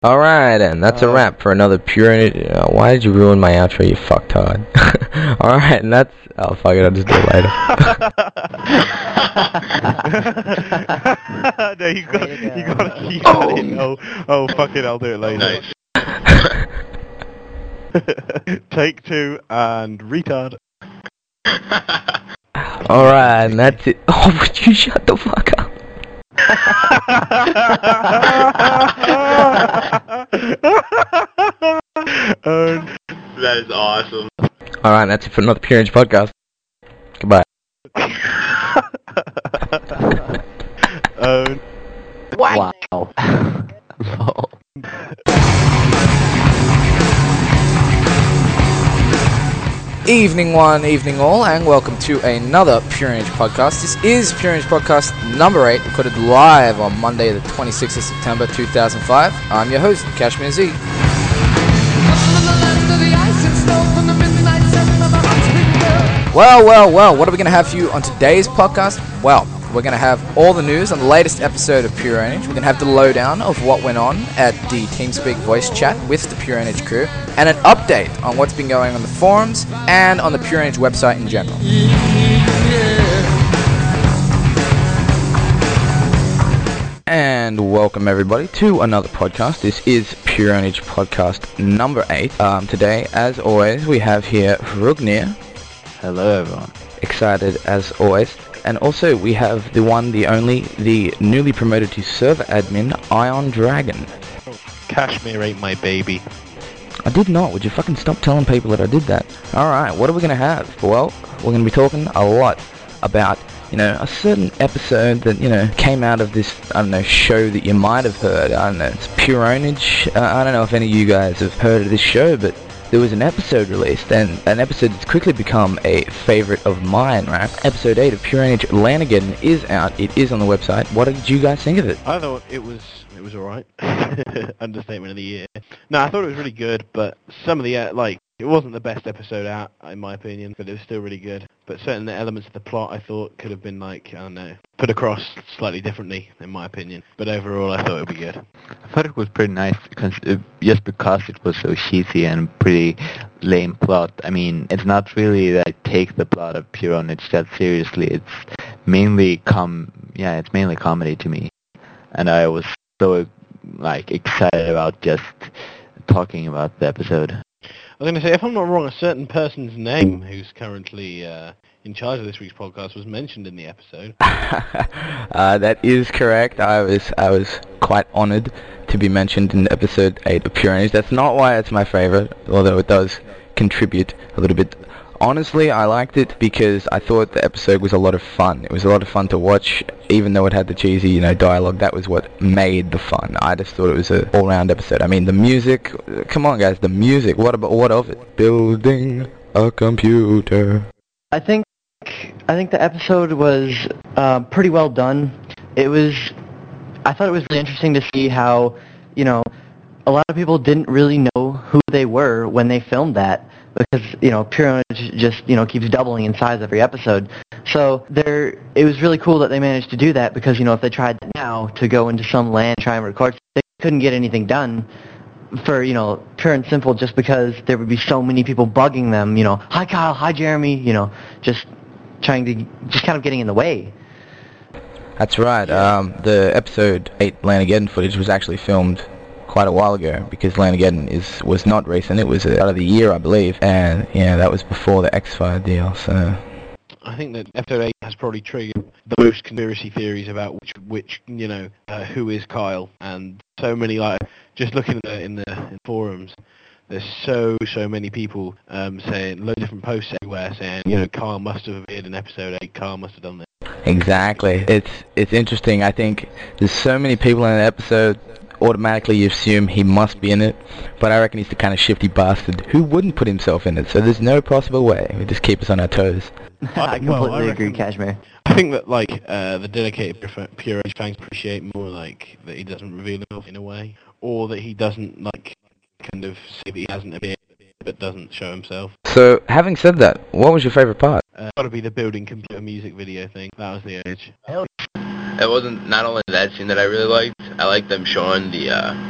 Alright, and that's a wrap for another pure... why did you ruin my outro, you fucktard? Alright, and that's... Oh, fuck it, I'll just do it later. No, you gotta keep that in. Oh, fuck it, I'll do it later. Nice. Take 2, and retard. Alright, and that's it. Oh, would you shut the fuck up? That is awesome. Alright, that's it for another Pure Energy podcast. Goodbye. Wow. Evening one, evening all, and welcome to another Pure Energy podcast. This is Pure Energy podcast number 8, recorded live on Monday the 26th of September 2005. I'm your host, Kashmir Z. Well, what are we going to have for you on today's podcast? Well, we're going to have all the news on the latest episode of Pure Energy. We're going to have the lowdown of what went on at the TeamSpeak voice chat with the Pure Energy crew, and an update on what's been going on the forums and on the Pure Energy website in general. And welcome everybody to another podcast. This is Pure Energy podcast number 8. Today, as always, we have here Rugnir. Hello everyone. Excited as always. And also we have the one, the only, the newly promoted to server admin, Ion Dragon. Kashmir ain't my baby. I did not. Would you fucking stop telling people that I did that? Alright, what are we going to have? Well, we're going to be talking a lot about, a certain episode that, came out of this, show that you might have heard. I don't know, it's Pure Energy. I don't know if any of you guys have heard of this show, but there was an episode released, and an episode that's quickly become a favorite of mine, right? Episode 8 of Pure Energy Lanigan is out. It is on the website. What did you guys think of it? I thought it was alright. Understatement of the year. No, I thought it was really good, but some of the, it wasn't the best episode out, in my opinion, but it was still really good. But certain elements of the plot I thought could have been, put across slightly differently, in my opinion. But overall, I thought it would be good. I thought it was pretty nice just because it was so cheesy and pretty lame plot. I mean, it's not really that I take the plot of Pure Energy that seriously. It's mainly comedy to me. And I was so, excited about just talking about the episode. I was going to say, if I'm not wrong, a certain person's name who's currently in charge of this week's podcast was mentioned in the episode. That is correct. I was quite honoured to be mentioned in episode 8 of Pure Energy. That's not why it's my favourite, although it does contribute a little bit. Honestly, I liked it because I thought the episode was a lot of fun. It was a lot of fun to watch, even though it had the cheesy, dialogue. That was what made the fun. I just thought it was an all-round episode. I mean, the music, come on guys, the music, what of it? Building a computer. I think the episode was pretty well done. I thought it was really interesting to see how, a lot of people didn't really know who they were when they filmed that. Because, Pure Energy just, keeps doubling in size every episode. So it was really cool that they managed to do that because, if they tried now to go into some land and try and record, they couldn't get anything done for, pure and simple just because there would be so many people bugging them, hi Kyle, hi Jeremy, just kind of getting in the way. That's right. The episode 8 Lanigan footage was actually filmed quite a while ago because Lanigan was not recent. It was out of the year, I believe, and that was before the X-Fire deal. So I think that episode 8 has probably triggered the most conspiracy theories about which who is Kyle, and so many just looking in the forums. There's so many people saying loads of different posts everywhere saying Kyle must have appeared in episode 8. Kyle must have done this. Exactly. It's interesting. I think there's so many people in an episode. Automatically you assume he must be in it, but I reckon he's the kind of shifty bastard who wouldn't put himself in it, so there's no possible way. We just keep us on our toes. I completely agree, Kashmir. I think that the dedicated Pure Energy fans appreciate more that he doesn't reveal himself in a way, or that he doesn't kind of say that he hasn't appeared but doesn't show himself. So, having said that, what was your favourite part? Gotta be the building computer music video thing. That was the edge. It wasn't not only that scene that I really liked. I liked them showing the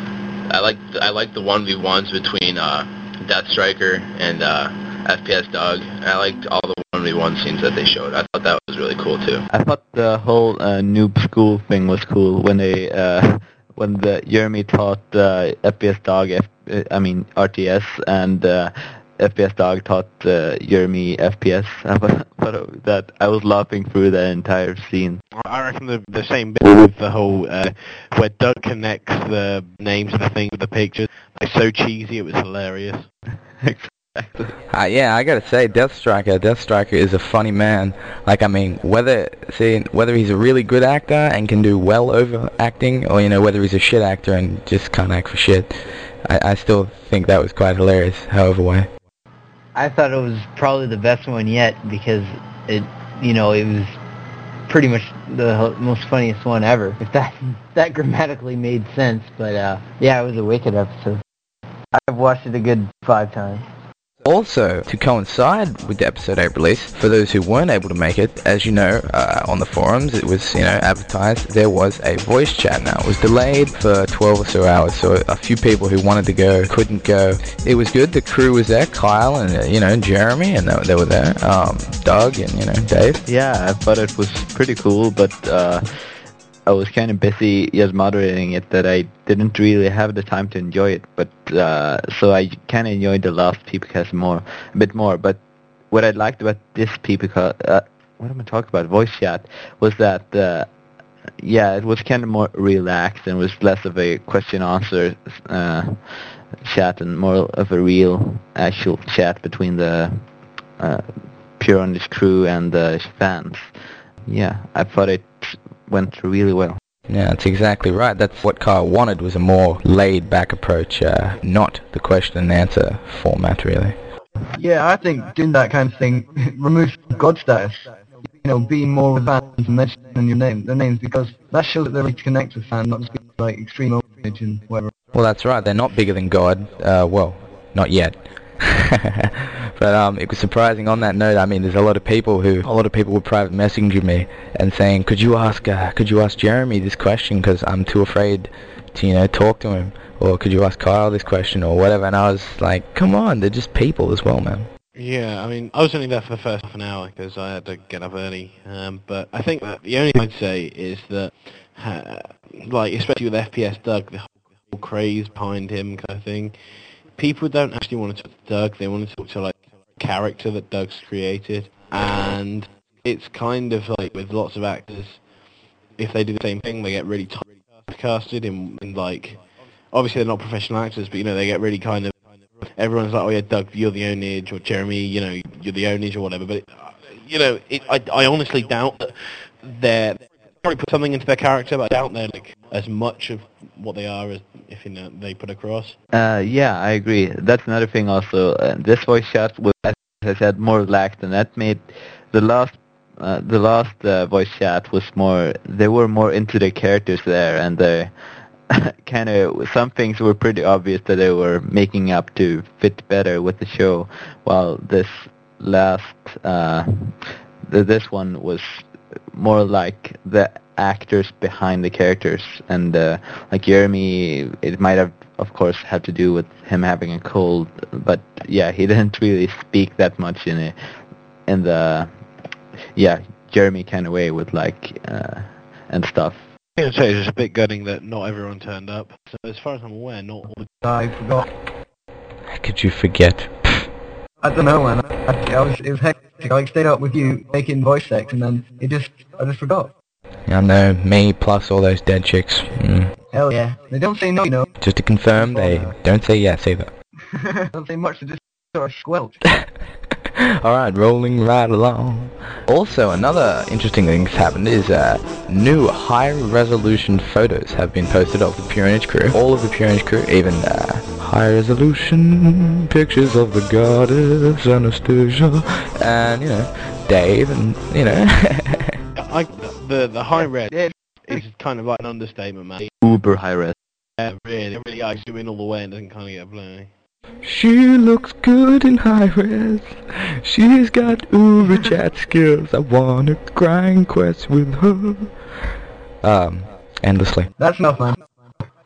I like the 1v1s between Deathstriker and FPS Doug. I liked all the 1v1 scenes that they showed. I thought that was really cool too. I thought the whole noob school thing was cool when they when the Jeremy taught FPS Dog, RTS, and FPS Dog taught Jeremy FPS. But that I was laughing through the entire scene. I reckon the same bit with the whole where Doug connects the names of the things with the pictures. It's so cheesy, it was hilarious. Exactly. Yeah, I gotta say, Deathstriker is a funny man. Like, I mean, whether he's a really good actor and can do well over acting, or, whether he's a shit actor and just can't act for shit, I still think that was quite hilarious, however way. I thought it was probably the best one yet because it was pretty much the most funniest one ever, if that grammatically made sense. But yeah, it was a wicked episode. I've watched it a good 5 times. Also, to coincide with the episode 8 release, for those who weren't able to make it, as you know, on the forums, it was, advertised, there was a voice chat. Now, it was delayed for 12 or so hours, so a few people who wanted to go couldn't go. It was good, the crew was there, Kyle and, Jeremy, and they were there, Doug and, Dave. Yeah, I thought it was pretty cool, but I was kind of busy just moderating it that I didn't really have the time to enjoy it, but so I kind of enjoyed the last PPcast a bit more. But what I liked about this PPcast, what am I talking about, voice chat, was that it was kind of more relaxed and was less of a question-answer chat and more of a real, actual chat between the Pure Honest crew and the fans. Yeah, I thought it went really well. Yeah, that's exactly right. That's what Kyle wanted, was a more laid-back approach, not the question and answer format, really. Yeah, I think doing that kind of thing removes God status. Being more with fans and mentioning their names, because that shows that they're ready to connect with fans, not just be like extreme outrage and whatever. Well, that's right. They're not bigger than God. Well, not yet. But it was surprising on that note. I mean, there's a lot of people were private messaging me and saying, could you ask Jeremy this question because I'm too afraid to talk to him, or could you ask Kyle this question or whatever. And I was like, come on, they're just people as well, man. Yeah, I mean, I was only there for the first half an hour because I had to get up early. But I think that the only thing I'd say is that, especially with FPS Doug, the whole craze behind him kind of thing, people don't actually want to talk to Doug. They want to talk to character that Doug's created, and it's kind of like with lots of actors, if they do the same thing, they get really typecasted in obviously they're not professional actors, but they get really kind of, everyone's like, oh yeah, Doug, you're the Onage, or Jeremy, you're the Onage or whatever. But I honestly doubt that they're probably put something into their character, but I doubt they're as much of what they are as if they put across. Yeah, I agree. That's another thing also. This voice chat was, as I said, more relaxed, and that made the last voice chat was more. They were more into the characters there, and they kind of, some things were pretty obvious that they were making up to fit better with the show. While this last, this one was more like the actors behind the characters, and like Jeremy, it might have, of course, had to do with him having a cold, but yeah, he didn't really speak that much in the Jeremy kind of way with and stuff. I was say it's just a bit gutting that not everyone turned up. So as far as I'm aware, not all the... I forgot. How could you forget? I don't know, man. It was hectic. I stayed up with you making voice sex, and then I just forgot. I know, me plus all those dead chicks. Hell yeah. They don't say no, Just to confirm, they don't say yes either. Don't say much, they just sort of squelch. Alright, rolling right along. Also, another interesting thing that's happened is new high-resolution photos have been posted of the Pure Honest crew. All of the Pure Honest crew, even high-resolution pictures of the goddess Anastasia, and, Dave, and, The high-res is kind of like an understatement, man. Uber high-res. Yeah, really, I zoom in all the way and doesn't kind of get blurry. She looks good in high-res. She's got uber chat skills. I wanna grind quests with her. Endlessly. That's enough, man.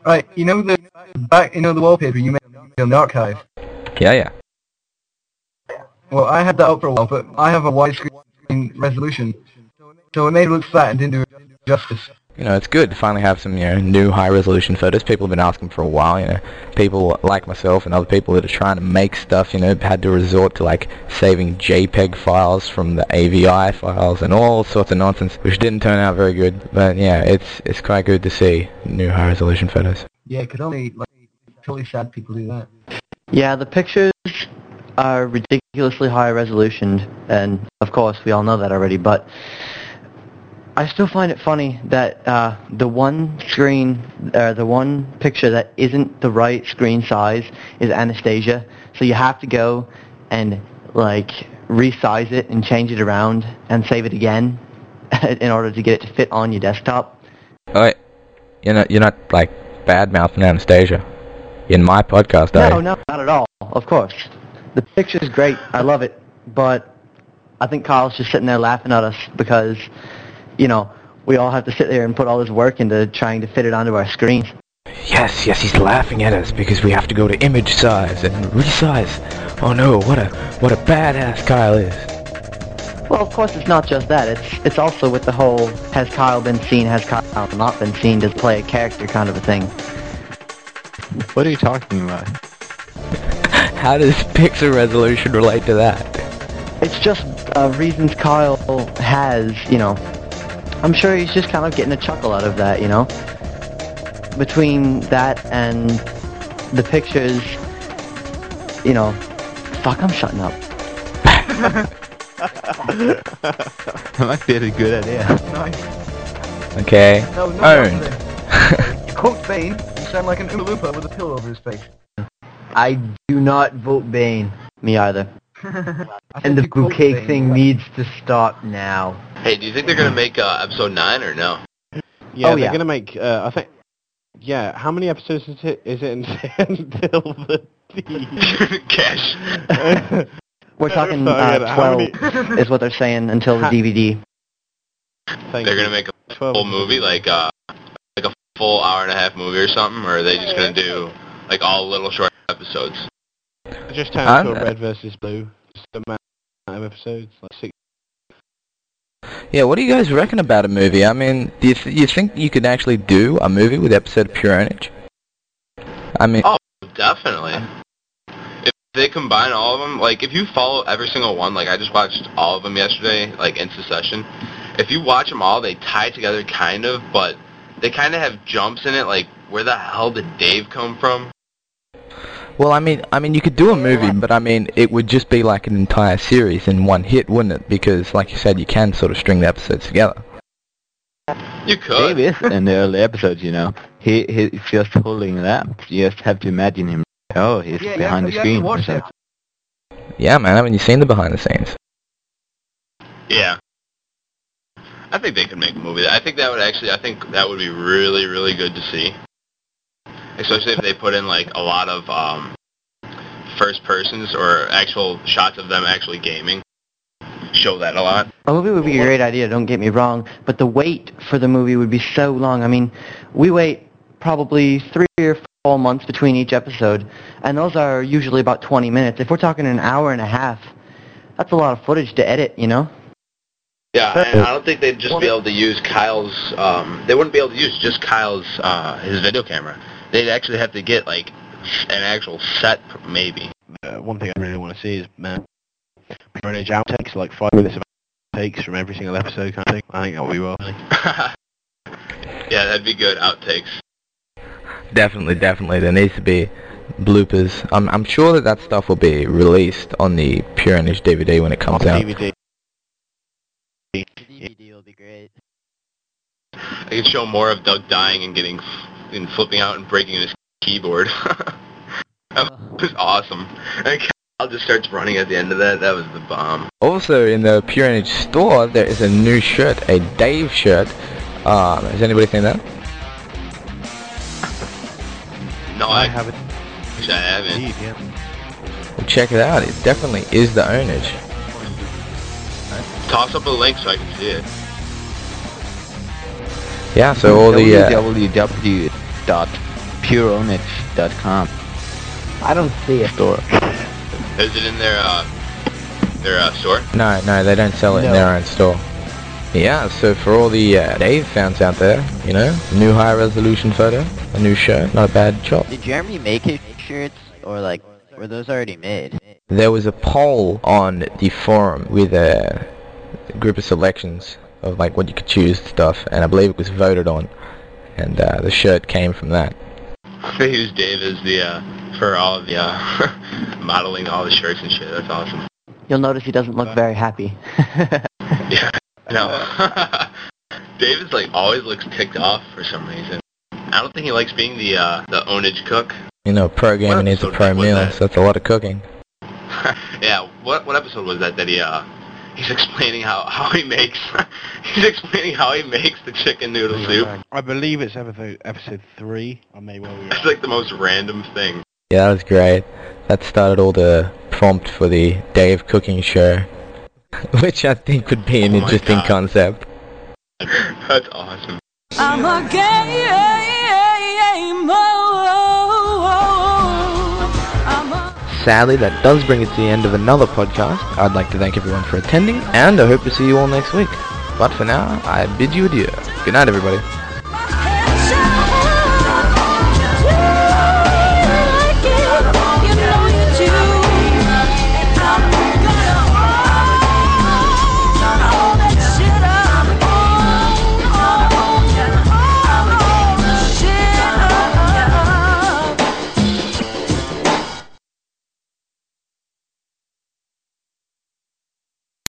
Right, you know the the wallpaper you made on the archive? Yeah. Well, I had that up for a while, but I have a widescreen resolution, so it made it look flat and didn't do it justice. You know, it's good to finally have some, new high-resolution photos. People have been asking for a while, People like myself and other people that are trying to make stuff, had to resort to, saving JPEG files from the AVI files and all sorts of nonsense, which didn't turn out very good. But, yeah, it's quite good to see new high-resolution photos. Yeah, it could only, totally sad people do that. Yeah, the pictures are ridiculously high resolution, and of course we all know that already, but I still find it funny that the one picture that isn't the right screen size is Anastasia, so you have to go and resize it and change it around and save it again in order to get it to fit on your desktop. Alright, you're not bad-mouthing Anastasia in my podcast, are you? No, not at all, of course. The picture's great, I love it, but I think Kyle's just sitting there laughing at us because we all have to sit there and put all this work into trying to fit it onto our screens. Yes, he's laughing at us because we have to go to image size and resize. Oh no, what a badass Kyle is. Well, of course it's not just that. It's also with the whole has Kyle been seen, has Kyle not been seen, does play a character kind of a thing. What are you talking about? How does pixel resolution relate to that? It's just reasons Kyle has, I'm sure he's just kind of getting a chuckle out of that, Between that and the pictures, fuck, I'm shutting up. That might be a good idea. Nice. Okay. No, Owned. You quote Bane, you sound like an Oompa Loompa with a pillow over his face. I do not vote Bane. Me either. And the bouquet thing needs to stop now. Hey, do you think they're gonna make episode 9 or no? Yeah, Oh, they're yeah. gonna make. I think. Yeah, how many episodes is it until the Cash. We're talking How 12 many- is what they're saying until the DVD. Thank They're you. gonna make a 12. full movie, like a full hour-and-a-half movie or something, or are they just gonna do all little short episodes? It just turned to a red versus blue. Just the amount of episodes, 6. Yeah, what do you guys reckon about a movie? I mean, do you think you could actually do a movie with episode of Pure Ownage? I mean... Oh, definitely. If they combine all of them, if you follow every single one, I just watched all of them yesterday, in succession. If you watch them all, they tie together kind of, but they kind of have jumps in it, where the hell did Dave come from? Well, I mean, you could do a movie, but I mean, it would just be like an entire series in one hit, wouldn't it? Because, like you said, you can sort of string the episodes together. You could. Dave is in the early episodes, He's just holding it up. You just have to imagine him. Oh, he's behind the screen. or Watch something. Yeah, man, haven't you seen the behind the scenes? Yeah. I think they could make a movie. I think that would be really, really good to see. Especially if they put in a lot of first persons or actual shots of them actually gaming. Show that a lot. A movie would be a great idea, don't get me wrong, but the wait for the movie would be so long. I mean, we wait probably 3 or 4 months between each episode, and those are usually about 20 minutes. If we're talking an hour and a half, that's a lot of footage to edit, Yeah, and I don't think they'd just be able to use Kyle's, they wouldn't be able to use just Kyle's, his video camera. They'd actually have to get, an actual set, maybe. One thing I really want to see is, Ownage outtakes, 5 minutes of outtakes from every single episode kind of thing. I think that would be well. Yeah, that'd be good, outtakes. Definitely. There needs to be bloopers. I'm sure that stuff will be released on the Pure Ownage DVD when it comes out. DVD. The DVD will be great. I could show more of Doug dying and flipping out and breaking his keyboard. That was awesome. And Kyle just starts running at the end of that. That was the bomb. Also, in the Pure Ownage store, there is a new shirt, a Dave shirt. Has anybody seen that? No, I haven't. Actually, I haven't. Indeed, yeah. Well, check it out. It definitely is the Ownage. Toss up a link so I can see it. Yeah, so all the... pureonage.com I don't see it. store. Is it in their store? No, they don't sell it in No. their own store. Yeah, so for all the Dave fans out there, you know, new high resolution photo, a new shirt, not a bad job. Did Jeremy make his shirts, or like, were those already made? There was a poll on the forum with a group of selections of like what you could choose stuff, and I believe it was voted on, and the shirt came from that. They use Dave as the for all of the modeling all the shirts and shit. That's awesome. You'll notice he doesn't look very happy. Yeah, no. Dave is like always looks ticked off for some reason. I don't think he likes being the ownage cook. You know, pro gamer What needs a episode pro was meal, that? so that's a lot of cooking. Yeah, what episode was that he's explaining how he makes the chicken noodle soup. I believe it's episode 3. I may well be It's right. like the most random thing. Yeah, that was great. That started all the prompt for the Dave cooking show, which I think would be an Oh my interesting God. concept. That's awesome. I'm a gamer. I'm a Sadly, that does bring us to the end of another podcast. I'd like to thank everyone for attending, and I hope to see you all next week. But for now, I bid you adieu. Good night, everybody.